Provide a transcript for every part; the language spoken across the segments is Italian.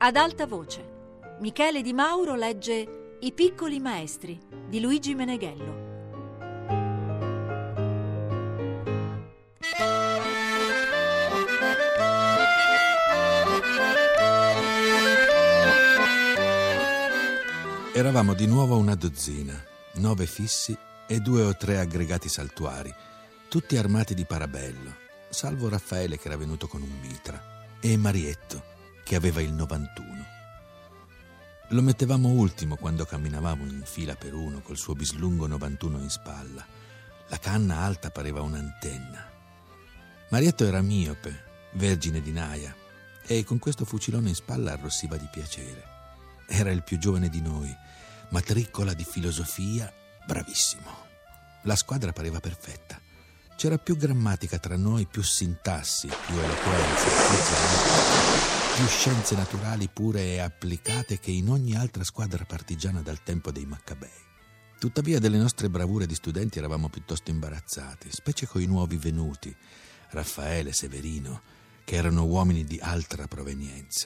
Ad alta voce, Michele Di Mauro legge I piccoli maestri di Luigi Meneghello. Eravamo di nuovo una dozzina, 9 fissi e 2 o 3 aggregati saltuari, tutti armati di parabello, salvo Raffaele che era venuto con un mitra e Marietto che aveva il 91. Lo mettevamo ultimo quando camminavamo in fila per uno col suo bislungo 91 in spalla. La canna alta pareva un'antenna. Marietto era miope, vergine di naia, e con questo fucilone in spalla arrossiva di piacere. Era il più giovane di noi, matricola di filosofia, bravissimo. La squadra pareva perfetta. C'era più grammatica tra noi, più sintassi, più eloquenza, più geometria, più scienze naturali pure e applicate che in ogni altra squadra partigiana dal tempo dei Maccabei. Tuttavia delle nostre bravure di studenti eravamo piuttosto imbarazzati, specie coi nuovi venuti, Raffaele, Severino, che erano uomini di altra provenienza.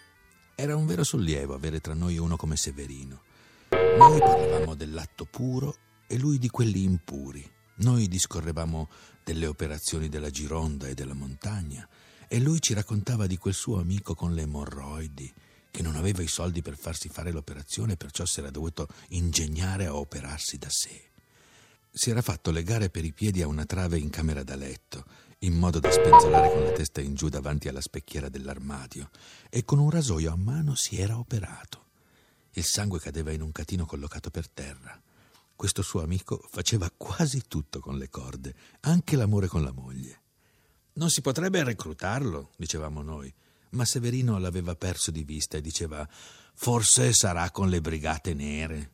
Era un vero sollievo avere tra noi uno come Severino. Noi parlavamo dell'atto puro e lui di quelli impuri. Noi discorrevamo delle operazioni della Gironda e della montagna e lui ci raccontava di quel suo amico con le emorroidi che non aveva i soldi per farsi fare l'operazione e perciò si era dovuto ingegnare a operarsi da sé. Si era fatto legare per i piedi a una trave in camera da letto in modo da spenzolare con la testa in giù davanti alla specchiera dell'armadio e con un rasoio a mano si era operato. Il sangue cadeva in un catino collocato per terra. Questo suo amico faceva quasi tutto con le corde, anche l'amore con la moglie. Non si potrebbe reclutarlo, dicevamo noi, ma Severino l'aveva perso di vista e diceva forse sarà con le brigate nere.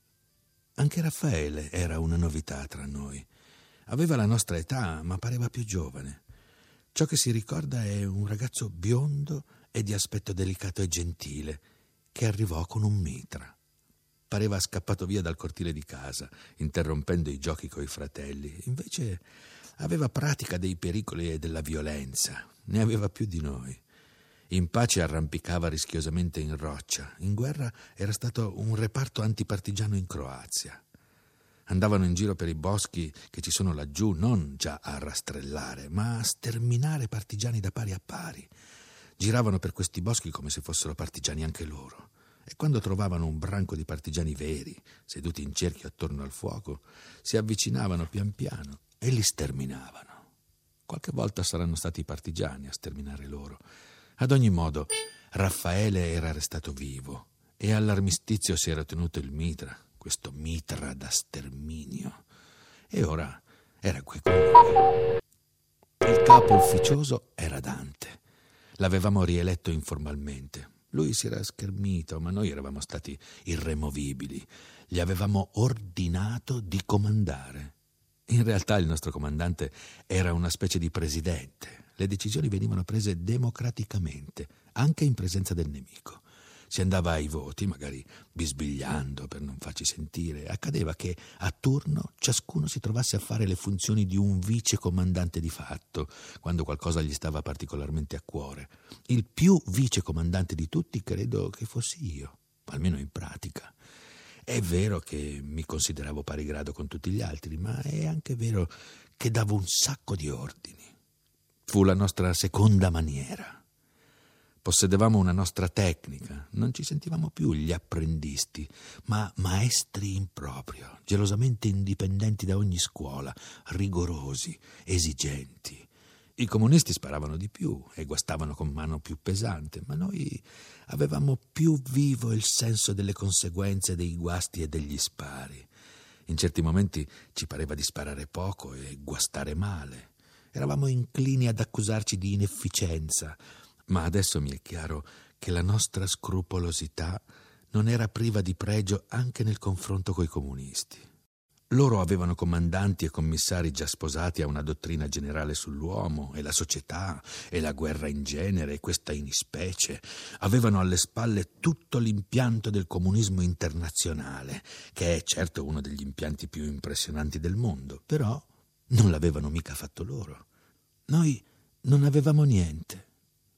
Anche Raffaele era una novità tra noi. Aveva la nostra età, ma pareva più giovane. Ciò che si ricorda è un ragazzo biondo e di aspetto delicato e gentile, che arrivò con un mitra. Pareva scappato via dal cortile di casa, interrompendo i giochi coi fratelli. Invece aveva pratica dei pericoli e della violenza. Ne aveva più di noi. In pace arrampicava rischiosamente in roccia. In guerra era stato un reparto antipartigiano in Croazia. Andavano in giro per i boschi che ci sono laggiù, non già a rastrellare, ma a sterminare partigiani da pari a pari. Giravano per questi boschi come se fossero partigiani anche loro. E quando trovavano un branco di partigiani veri, seduti in cerchio attorno al fuoco, si avvicinavano pian piano e li sterminavano. Qualche volta saranno stati i partigiani a sterminare loro. Ad ogni modo, Raffaele era restato vivo e all'armistizio si era tenuto il mitra, questo mitra da sterminio, e ora era qui con noi. Il capo ufficioso era Dante. L'avevamo rieletto informalmente. Lui si era schermito, ma noi eravamo stati irremovibili. Gli avevamo ordinato di comandare. In realtà il nostro comandante era una specie di presidente. Le decisioni venivano prese democraticamente, anche in presenza del nemico. Si andava ai voti, magari bisbigliando per non farci sentire. Accadeva che a turno ciascuno si trovasse a fare le funzioni di un vice comandante di fatto, quando qualcosa gli stava particolarmente a cuore. Il più vice comandante di tutti credo che fossi io, almeno in pratica. È vero che mi consideravo pari grado con tutti gli altri, ma è anche vero che davo un sacco di ordini. Fu la nostra seconda maniera. Possedevamo una nostra tecnica, non ci sentivamo più gli apprendisti, ma maestri in proprio, gelosamente indipendenti da ogni scuola, rigorosi, esigenti. I comunisti sparavano di più e guastavano con mano più pesante, ma noi avevamo più vivo il senso delle conseguenze dei guasti e degli spari. In certi momenti ci pareva di sparare poco e guastare male. Eravamo inclini ad accusarci di inefficienza, ma adesso mi è chiaro che la nostra scrupolosità non era priva di pregio anche nel confronto coi comunisti. Loro avevano comandanti e commissari già sposati a una dottrina generale sull'uomo e la società e la guerra in genere e questa in ispecie. Avevano alle spalle tutto l'impianto del comunismo internazionale, che è certo uno degli impianti più impressionanti del mondo, però non l'avevano mica fatto loro. Noi non avevamo niente.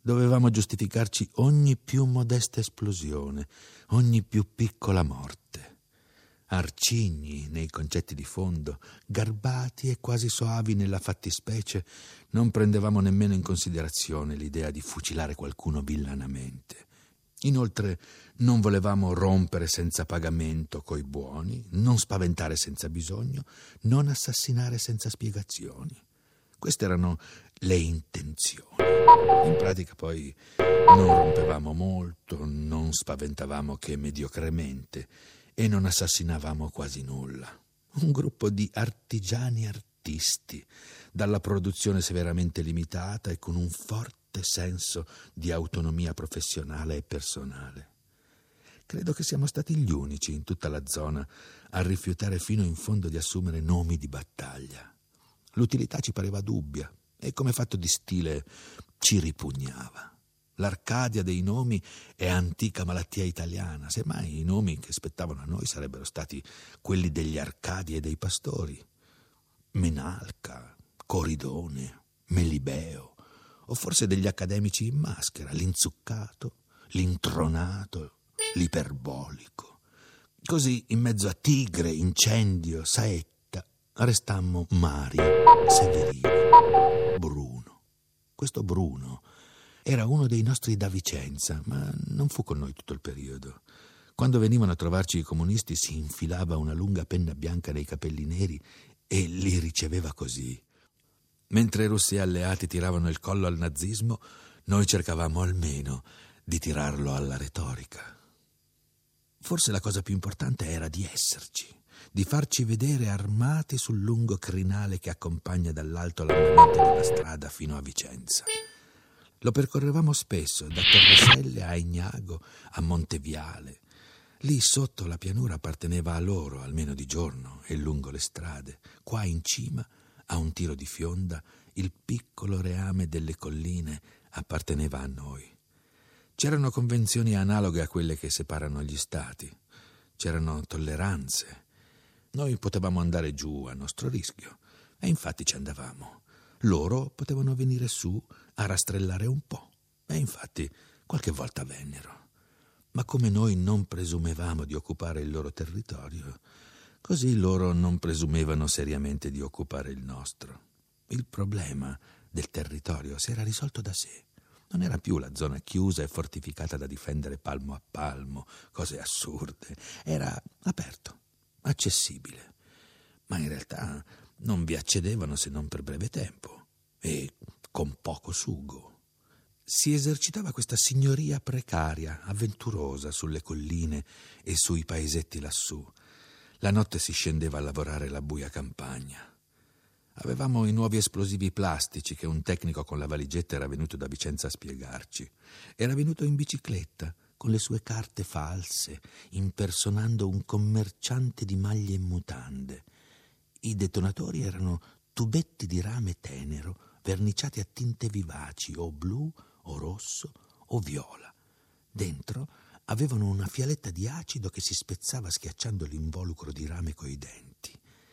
Dovevamo giustificarci ogni più modesta esplosione, ogni più piccola morte. Arcigni nei concetti di fondo, garbati e quasi soavi nella fattispecie, non prendevamo nemmeno in considerazione l'idea di fucilare qualcuno villanamente. Inoltre non volevamo rompere senza pagamento coi buoni, non spaventare senza bisogno, non assassinare senza spiegazioni. Queste erano le intenzioni. In pratica poi non rompevamo molto, non spaventavamo che mediocremente e non assassinavamo quasi nulla. Un gruppo di artigiani artisti, dalla produzione severamente limitata e con un forte senso di autonomia professionale e personale. Credo che siamo stati gli unici in tutta la zona a rifiutare fino in fondo di assumere nomi di battaglia. L'utilità ci pareva dubbia e come fatto di stile ci ripugnava. L'Arcadia dei nomi è antica malattia italiana, semmai i nomi che spettavano a noi sarebbero stati quelli degli Arcadi e dei pastori. Menalca, Coridone, Melibeo, o forse degli accademici in maschera, l'inzuccato, l'intronato, l'iperbolico. Così, in mezzo a tigre, incendio, saetta, restammo Mario, Severino, Bruno. Questo Bruno era uno dei nostri da Vicenza, ma non fu con noi tutto il periodo. Quando venivano a trovarci i comunisti si infilava una lunga penna bianca nei capelli neri e li riceveva così. Mentre i russi alleati tiravano il collo al nazismo, noi cercavamo almeno di tirarlo alla retorica. Forse la cosa più importante era di esserci, di farci vedere armati sul lungo crinale che accompagna dall'alto l'andamento della strada fino a Vicenza. Lo percorrevamo spesso, da Torreselle a Egnago, a Monteviale. Lì sotto la pianura apparteneva a loro, almeno di giorno, e lungo le strade. Qua in cima, a un tiro di fionda, il piccolo reame delle colline apparteneva a noi. C'erano convenzioni analoghe a quelle che separano gli stati. C'erano tolleranze. Noi potevamo andare giù a nostro rischio, e infatti ci andavamo. Loro potevano venire su a rastrellare un po', e infatti qualche volta vennero. Ma come noi non presumevamo di occupare il loro territorio, così loro non presumevano seriamente di occupare il nostro. Il problema del territorio si era risolto da sé. Non era più la zona chiusa e fortificata da difendere palmo a palmo, cose assurde. Era aperto, accessibile. Ma in realtà non vi accedevano se non per breve tempo e con poco sugo. Si esercitava questa signoria precaria, avventurosa sulle colline e sui paesetti lassù. La notte si scendeva a lavorare la buia campagna. Avevamo i nuovi esplosivi plastici che un tecnico con la valigetta era venuto da Vicenza a spiegarci. Era venuto in bicicletta, con le sue carte false, impersonando un commerciante di maglie e mutande. I detonatori erano tubetti di rame tenero, verniciati a tinte vivaci, o blu, o rosso, o viola. Dentro avevano una fialetta di acido che si spezzava schiacciando l'involucro di rame coi denti.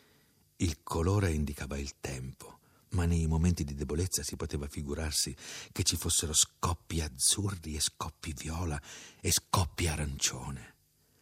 Il colore indicava il tempo, ma nei momenti di debolezza si poteva figurarsi che ci fossero scoppi azzurri e scoppi viola e scoppi arancione.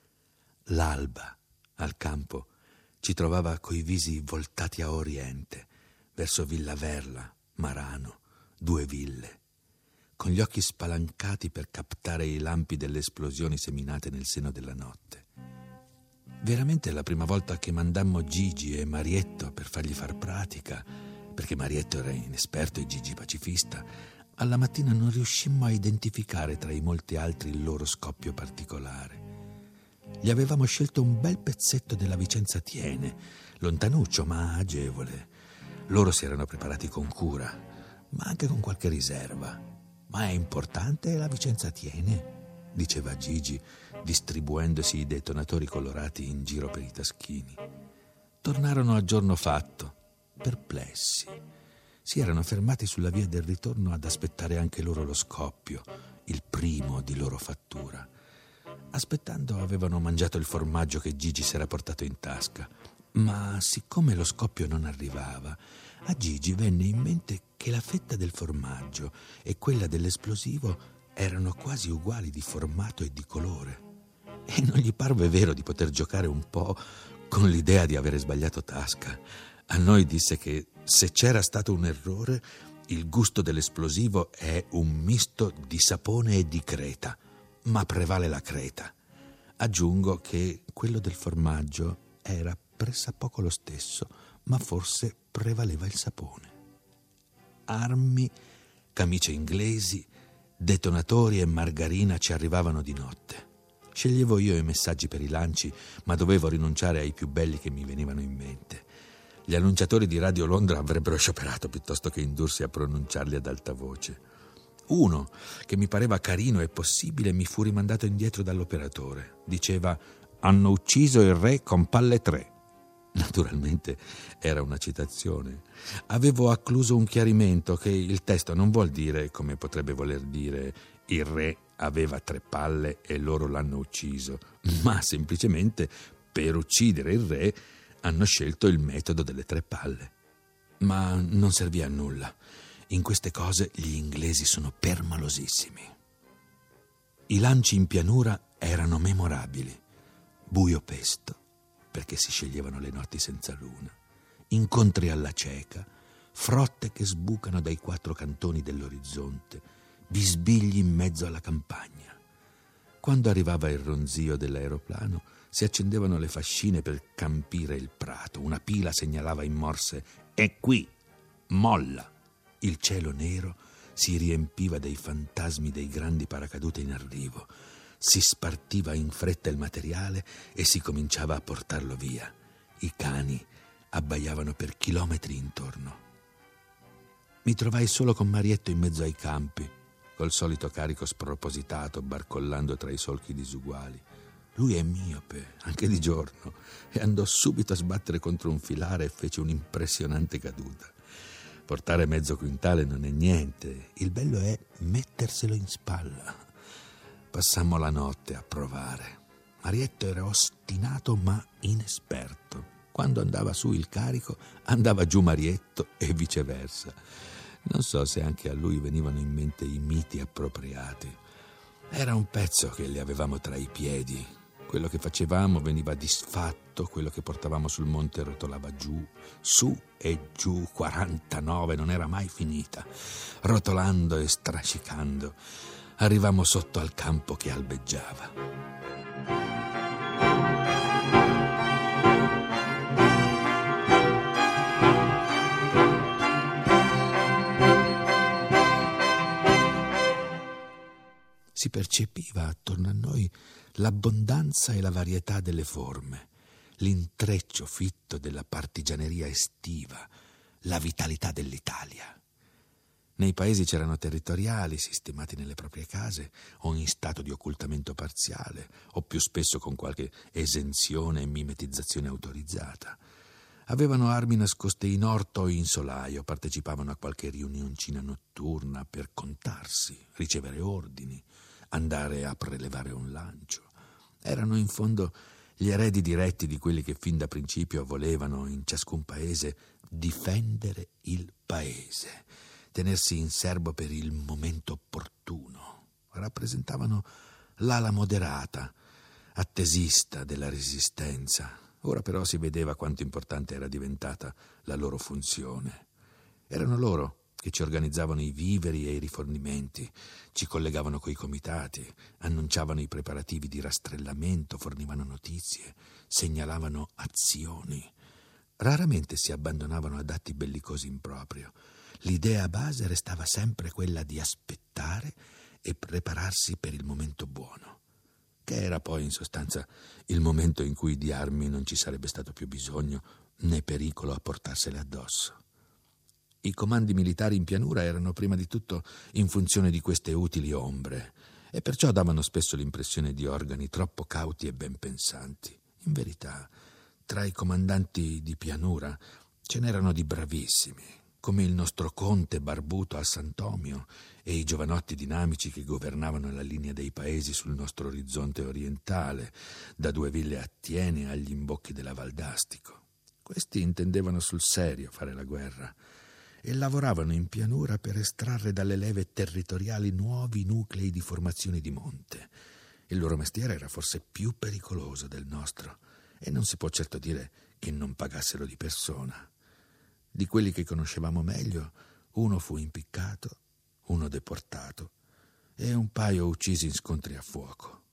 L'alba, al campo, ci trovava coi visi voltati a oriente, verso Villa Verla, Marano, Due Ville, con gli occhi spalancati per captare i lampi delle esplosioni seminate nel seno della notte. Veramente la prima volta che mandammo Gigi e Marietto per fargli far pratica, perché Marietto era inesperto e Gigi pacifista, alla mattina non riuscimmo a identificare tra i molti altri il loro scoppio particolare. Gli avevamo scelto un bel pezzetto della Vicenza Tiene, lontanuccio ma agevole. Loro si erano preparati con cura, ma anche con qualche riserva. «Ma è importante la Vicenza Tiene?» diceva Gigi, distribuendosi i detonatori colorati in giro per i taschini. Tornarono a giorno fatto, perplessi. Si erano fermati sulla via del ritorno ad aspettare anche loro lo scoppio, il primo di loro fattura. Aspettando avevano mangiato il formaggio che Gigi s'era portato in tasca Ma siccome lo scoppio non arrivava, a Gigi venne in mente che la fetta del formaggio e quella dell'esplosivo erano quasi uguali di formato e di colore. E non gli parve vero di poter giocare un po' con l'idea di avere sbagliato tasca. A noi disse che se c'era stato un errore, il gusto dell'esplosivo è un misto di sapone e di creta, ma prevale la creta. Aggiungo che quello del formaggio era pressappoco lo stesso, ma forse prevaleva il sapone. Armi, camicie inglesi, detonatori e margarina ci arrivavano di notte. Sceglievo io i messaggi per i lanci, ma dovevo rinunciare ai più belli che mi venivano in mente. Gli annunciatori di Radio Londra avrebbero scioperato piuttosto che indursi a pronunciarli ad alta voce. Uno, che mi pareva carino e possibile, mi fu rimandato indietro dall'operatore. Diceva: «Hanno ucciso il re con palle 3». Naturalmente era una citazione. Avevo accluso un chiarimento che il testo non vuol dire, come potrebbe voler dire, il re aveva 3 palle e loro l'hanno ucciso, ma semplicemente per uccidere il re hanno scelto il metodo delle 3 palle. Ma non servì a nulla. In queste cose gli inglesi sono permalosissimi. I lanci in pianura erano memorabili. Buio pesto, perché si sceglievano le notti senza luna, incontri alla cieca, frotte che sbucano dai 4 cantoni dell'orizzonte, bisbigli in mezzo alla campagna. Quando arrivava il ronzio dell'aeroplano, si accendevano le fascine per campire il prato. Una pila segnalava in morse: «È qui, molla!». Il cielo nero si riempiva dei fantasmi dei grandi paracadute in arrivo. Si spartiva in fretta il materiale e si cominciava a portarlo via. I cani abbaiavano per chilometri intorno. Mi trovai solo con Marietto in mezzo ai campi, col solito carico spropositato, barcollando tra i solchi disuguali. Lui è miope, anche di giorno, e andò subito a sbattere contro un filare e fece un'impressionante caduta. Portare mezzo quintale non è niente, il bello è metterselo in spalla. Passammo la notte a provare. Marietto era ostinato ma inesperto. Quando andava su il carico, andava giù Marietto e viceversa. Non so se anche a lui venivano in mente i miti appropriati. Era un pezzo che le avevamo tra i piedi. Quello che facevamo veniva disfatto, quello che portavamo sul monte rotolava giù, su e giù, 49, non era mai finita. Rotolando e strascicando, arrivammo sotto al campo che albeggiava. Si percepiva attorno a noi l'abbondanza e la varietà delle forme, l'intreccio fitto della partigianeria estiva, la vitalità dell'Italia. Nei paesi c'erano territoriali sistemati nelle proprie case o in stato di occultamento parziale o più spesso con qualche esenzione e mimetizzazione autorizzata. Avevano armi nascoste in orto o in solaio, partecipavano a qualche riunioncina notturna per contarsi, ricevere ordini, andare a prelevare un lancio. Erano in fondo gli eredi diretti di quelli che fin da principio volevano in ciascun paese difendere il paese, tenersi in serbo per il momento opportuno. Rappresentavano l'ala moderata, attesista della resistenza. Ora però si vedeva quanto importante era diventata la loro funzione. Erano loro che ci organizzavano i viveri e i rifornimenti, ci collegavano coi comitati, annunciavano i preparativi di rastrellamento, fornivano notizie, segnalavano azioni. Raramente si abbandonavano ad atti bellicosi in proprio. L'idea base restava sempre quella di aspettare e prepararsi per il momento buono, che era poi in sostanza il momento in cui di armi non ci sarebbe stato più bisogno né pericolo a portarsele addosso. I comandi militari in pianura erano prima di tutto in funzione di queste utili ombre e perciò davano spesso l'impressione di organi troppo cauti e ben pensanti. In verità, tra i comandanti di pianura ce n'erano di bravissimi, come il nostro conte barbuto a Sant'Omio e i giovanotti dinamici che governavano la linea dei paesi sul nostro orizzonte orientale, da Due Ville a Tiene agli imbocchi della Val d'Astico. Questi intendevano sul serio fare la guerra e lavoravano in pianura per estrarre dalle leve territoriali nuovi nuclei di formazioni di monte. Il loro mestiere era forse più pericoloso del nostro e non si può certo dire che non pagassero di persona. Di quelli che conoscevamo meglio, uno fu impiccato, uno deportato e un paio uccisi in scontri a fuoco.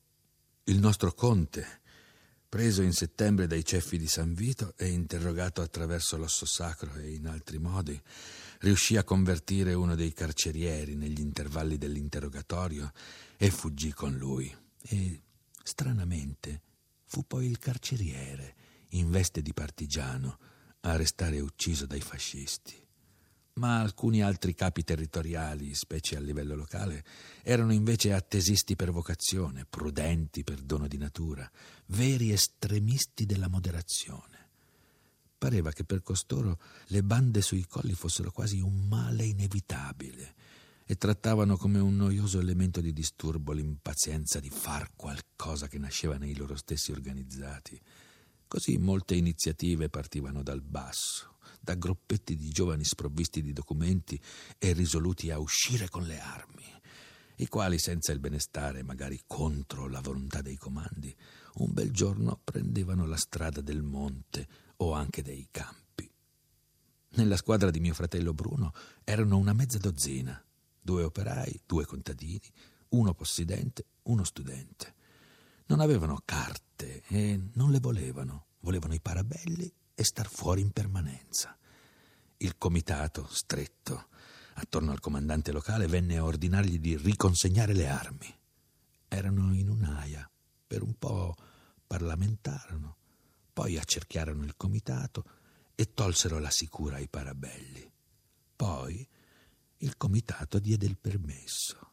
Il nostro conte, preso in settembre dai ceffi di San Vito e interrogato attraverso l'osso sacro e in altri modi, riuscì a convertire uno dei carcerieri negli intervalli dell'interrogatorio e fuggì con lui. E, stranamente, fu poi il carceriere, in veste di partigiano, a restare ucciso dai fascisti. Ma alcuni altri capi territoriali, specie a livello locale, erano invece attesisti per vocazione, prudenti per dono di natura, veri estremisti della moderazione. Pareva che per costoro le bande sui colli fossero quasi un male inevitabile e trattavano come un noioso elemento di disturbo l'impazienza di far qualcosa che nasceva nei loro stessi organizzati. Così molte iniziative partivano dal basso, da gruppetti di giovani sprovvisti di documenti e risoluti a uscire con le armi, i quali, senza il benestare, magari contro la volontà dei comandi, un bel giorno prendevano la strada del monte o anche dei campi. Nella squadra di mio fratello Bruno erano una mezza dozzina, 2 operai, 2 contadini, 1 possidente, 1 studente. Non avevano carte e non le volevano i parabelli e star fuori in permanenza. Il comitato, stretto attorno al comandante locale, venne a ordinargli di riconsegnare le armi. Erano in un'aia, per un po' parlamentarono, poi accerchiarono il comitato e tolsero la sicura ai parabelli. Poi il comitato diede il permesso.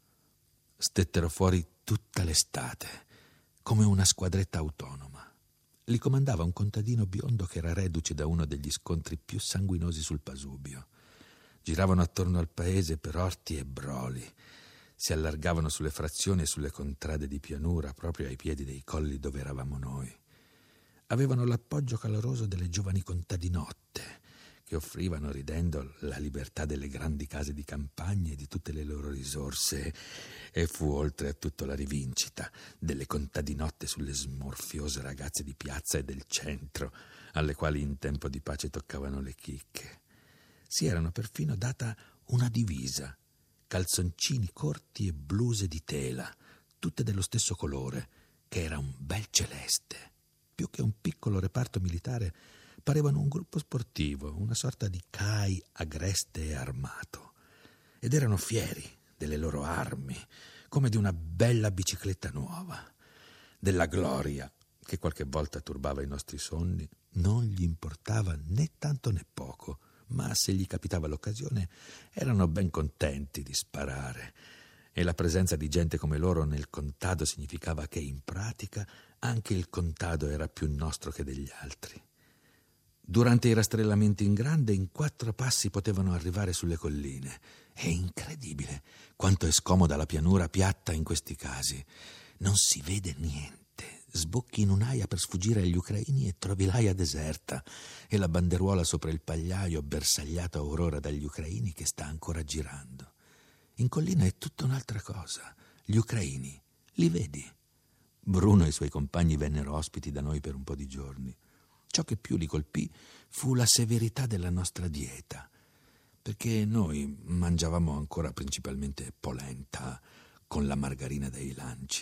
Stettero fuori tutta l'estate, come una squadretta autonoma. Li comandava un contadino biondo che era reduce da uno degli scontri più sanguinosi sul Pasubio. Giravano attorno al paese per orti e broli. Si allargavano sulle frazioni e sulle contrade di pianura, proprio ai piedi dei colli dove eravamo noi. Avevano l'appoggio caloroso delle giovani contadinotte, che offrivano, ridendo, la libertà delle grandi case di campagna e di tutte le loro risorse, e fu oltre a tutto la rivincita delle contadinotte sulle smorfiose ragazze di piazza e del centro, alle quali in tempo di pace toccavano le chicche. Si erano perfino data una divisa, calzoncini corti e bluse di tela, tutte dello stesso colore, che era un bel celeste. Più che un piccolo reparto militare, parevano un gruppo sportivo, una sorta di CAI agreste e armato. Ed erano fieri delle loro armi, come di una bella bicicletta nuova. Della gloria, che qualche volta turbava i nostri sonni, non gli importava né tanto né poco, ma se gli capitava l'occasione erano ben contenti di sparare. E la presenza di gente come loro nel contado significava che in pratica anche il contado era più nostro che degli altri. Durante i rastrellamenti in grande, in 4 passi potevano arrivare sulle colline. È incredibile quanto è scomoda la pianura piatta in questi casi. Non si vede niente. Sbocchi in un'aia per sfuggire agli ucraini e trovi l'aia deserta e la banderuola sopra il pagliaio bersagliata aurora dagli ucraini che sta ancora girando. In collina è tutta un'altra cosa. Gli ucraini, li vedi? Bruno e i suoi compagni vennero ospiti da noi per un po' di giorni. Ciò che più li colpì fu la severità della nostra dieta, perché noi mangiavamo ancora principalmente polenta con la margarina dei lanci.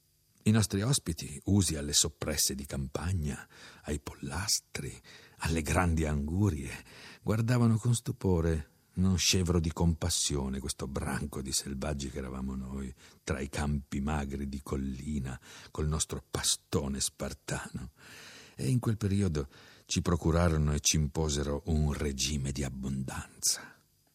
I nostri ospiti, usi alle soppresse di campagna, ai pollastri, alle grandi angurie, guardavano con stupore, non scevro di compassione, questo branco di selvaggi che eravamo noi, tra i campi magri di collina, col nostro pastone spartano. E in quel periodo ci procurarono e ci imposero un regime di abbondanza.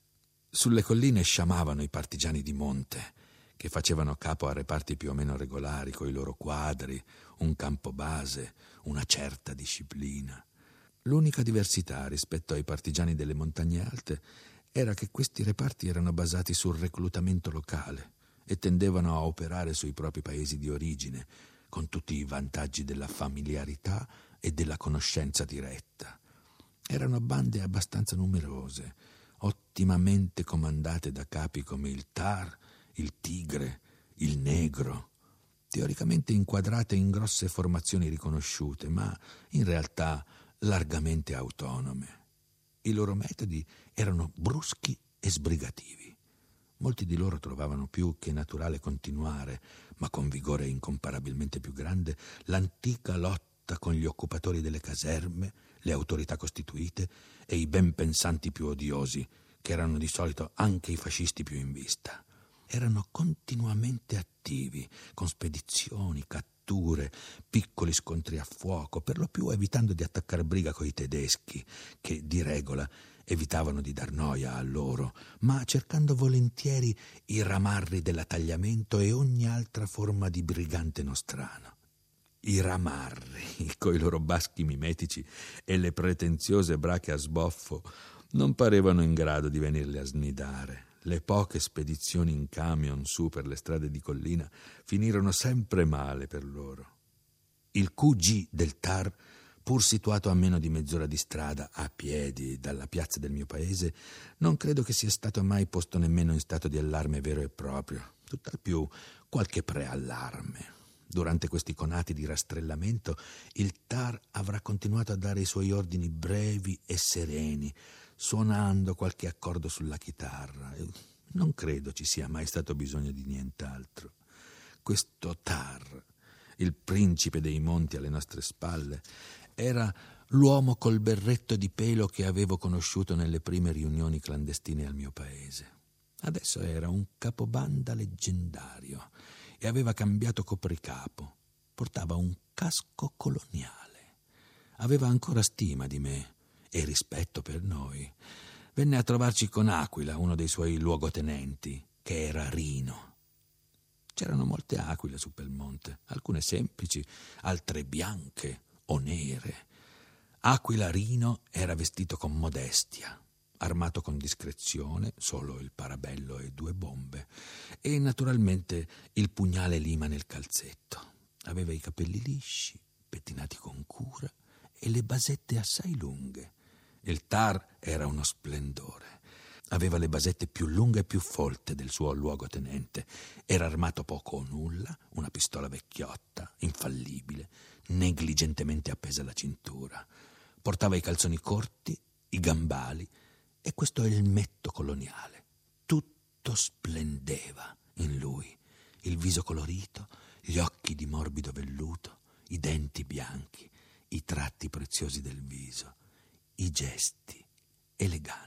Sulle colline sciamavano i partigiani di monte, che facevano capo a reparti più o meno regolari, coi loro quadri, un campo base, una certa disciplina. L'unica diversità rispetto ai partigiani delle montagne alte era che questi reparti erano basati sul reclutamento locale e tendevano a operare sui propri paesi di origine, con tutti i vantaggi della familiarità e della conoscenza diretta. Erano bande abbastanza numerose, ottimamente comandate da capi come il Tar, il Tigre, il Negro, teoricamente inquadrate in grosse formazioni riconosciute, ma in realtà largamente autonome. I loro metodi erano bruschi e sbrigativi. Molti di loro trovavano più che naturale continuare, ma con vigore incomparabilmente più grande, l'antica lotta con gli occupatori delle caserme, le autorità costituite e i ben pensanti più odiosi, che erano di solito anche i fascisti più in vista. Erano continuamente attivi, con spedizioni, catture, piccoli scontri a fuoco, per lo più evitando di attaccare briga coi tedeschi, che di regola evitavano di dar noia a loro, ma cercando volentieri i ramarri dell'attagliamento e ogni altra forma di brigante nostrano. I ramarri, coi loro baschi mimetici e le pretenziose brache a sboffo, non parevano in grado di venirli a snidare. Le poche spedizioni in camion su per le strade di collina finirono sempre male per loro. Il QG del Tar, pur situato a meno di mezz'ora di strada a piedi dalla piazza del mio paese, non credo che sia stato mai posto nemmeno in stato di allarme vero e proprio, tutt'al più qualche preallarme. Durante questi conati di rastrellamento il Tar avrà continuato a dare i suoi ordini brevi e sereni, suonando qualche accordo sulla chitarra. Non credo ci sia mai stato bisogno di nient'altro. Questo Tar, il principe dei monti alle nostre spalle, era l'uomo col berretto di pelo che avevo conosciuto nelle prime riunioni clandestine al mio paese. Adesso era un capobanda leggendario e aveva cambiato copricapo. Portava un casco coloniale. Aveva ancora stima di me e rispetto per noi. Venne a trovarci con Aquila, uno dei suoi luogotenenti, che era Rino. C'erano molte aquile su Belmonte, alcune semplici, altre bianche o nere. Aquila Rino era vestito con modestia, armato con discrezione, solo il parabello e 2 bombe, e naturalmente il pugnale lima nel calzetto. Aveva i capelli lisci, pettinati con cura, e le basette assai lunghe. Il Tar era uno splendore. Aveva le basette più lunghe e più folte del suo luogotenente. Era armato poco o nulla, una pistola vecchiotta, infallibile, negligentemente appesa alla cintura. Portava i calzoni corti, i gambali e questo elmetto coloniale. Tutto splendeva in lui. Il viso colorito, gli occhi di morbido velluto, i denti bianchi, i tratti preziosi del viso, i gesti eleganti.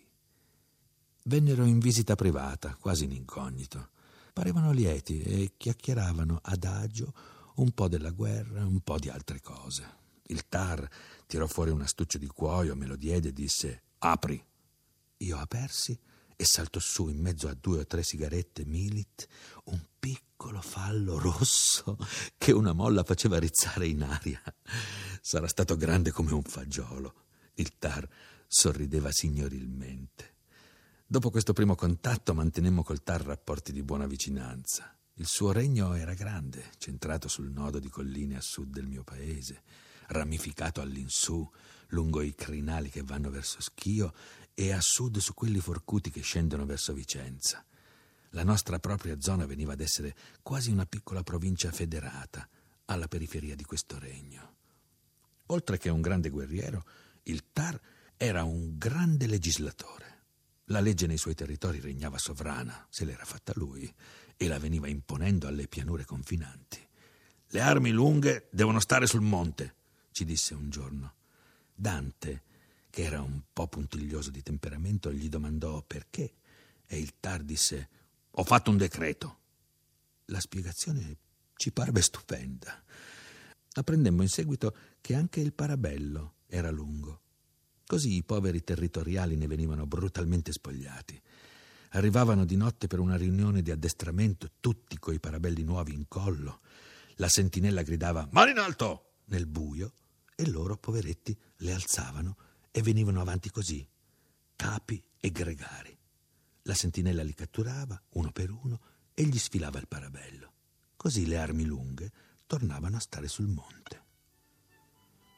Vennero in visita privata, quasi in incognito. Parevano lieti e chiacchieravano adagio un po' della guerra, un po' di altre cose. Il Tar tirò fuori un astuccio di cuoio, me lo diede e disse: «Apri». Io apersi e saltò su in mezzo a 2 o 3 sigarette Milit un piccolo fallo rosso che una molla faceva rizzare in aria. Sarà stato grande come un fagiolo. Il Tar sorrideva signorilmente. Dopo questo primo contatto mantenemmo col Tar rapporti di buona vicinanza. Il suo regno era grande, centrato sul nodo di colline a sud del mio paese, ramificato all'insù lungo i crinali che vanno verso Schio e a sud su quelli forcuti che scendono verso Vicenza. La nostra propria zona veniva ad essere quasi una piccola provincia federata alla periferia di questo regno. Oltre che un grande guerriero, il Tar era un grande legislatore. La legge nei suoi territori regnava sovrana, se l'era fatta lui, e la veniva imponendo alle pianure confinanti. «Le armi lunghe devono stare sul monte», ci disse un giorno. Dante, che era un po' puntiglioso di temperamento, gli domandò perché, e il Tar disse: «Ho fatto un decreto». La spiegazione ci parve stupenda. Apprendemmo in seguito che anche il parabello era lungo. Così i poveri territoriali ne venivano brutalmente spogliati. Arrivavano di notte per una riunione di addestramento, tutti coi parabelli nuovi in collo. La sentinella gridava «Mani in alto!» nel buio e loro, poveretti, le alzavano e venivano avanti così, capi e gregari. La sentinella li catturava, uno per uno, e gli sfilava il parabello. Così le armi lunghe tornavano a stare sul monte.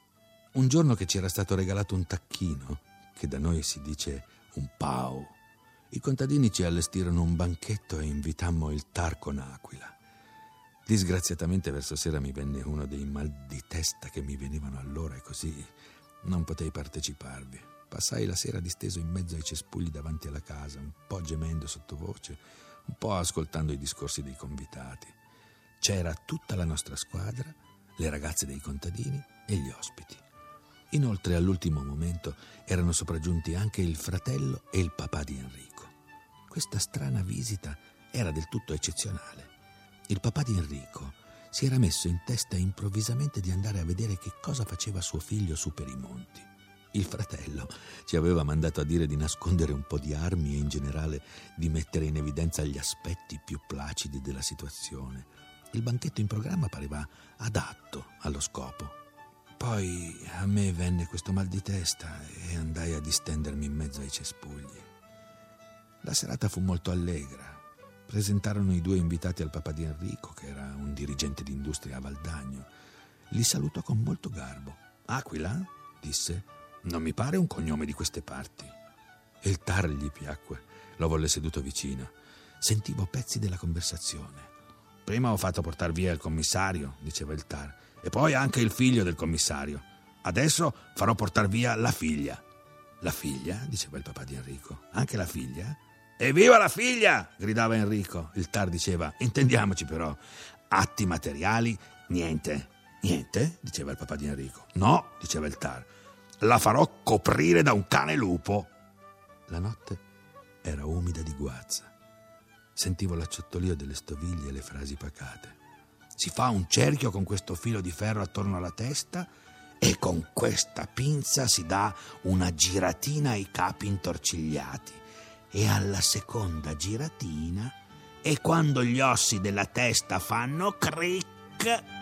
Un giorno che ci era stato regalato un tacchino, che da noi si dice un pau, i contadini ci allestirono un banchetto e invitammo il tar con aquila. Disgraziatamente verso sera mi venne uno dei mal di testa che mi venivano allora e così non potei parteciparvi. Passai la sera disteso in mezzo ai cespugli davanti alla casa, un po' gemendo sottovoce, un po' ascoltando i discorsi dei convitati. C'era tutta la nostra squadra, le ragazze dei contadini e gli ospiti. Inoltre, all'ultimo momento, erano sopraggiunti anche il fratello e il papà di Enrico. Questa strana visita era del tutto eccezionale. Il papà di Enrico si era messo in testa improvvisamente di andare a vedere che cosa faceva suo figlio su per i monti. Il fratello ci aveva mandato a dire di nascondere un po' di armi e in generale di mettere in evidenza gli aspetti più placidi della situazione. Il banchetto in programma pareva adatto allo scopo. Poi a me venne questo mal di testa e andai a distendermi in mezzo ai cespugli. La serata fu molto allegra. Presentarono i 2 invitati al papà di Enrico, che era un dirigente d'industria a Valdagno. Li salutò con molto garbo. «Aquila?» disse. «Non mi pare un cognome di queste parti». Il tar gli piacque. Lo volle seduto vicino. Sentivo pezzi della conversazione. «Prima ho fatto portar via il commissario», diceva il tar, «e poi anche il figlio del commissario. Adesso farò portar via la figlia». «La figlia?» diceva il papà di Enrico. «Anche la figlia?» «Evviva la figlia!» gridava Enrico. Il tar diceva: «Intendiamoci però, atti materiali, niente». «Niente?» diceva il papà di Enrico. «No», diceva il tar, «la farò coprire da un cane lupo». La notte era umida di guazza. Sentivo l'acciottolio delle stoviglie e le frasi pacate. «Si fa un cerchio con questo filo di ferro attorno alla testa e con questa pinza si dà una giratina ai capi intorcigliati. E alla seconda giratina, e quando gli ossi della testa fanno cric,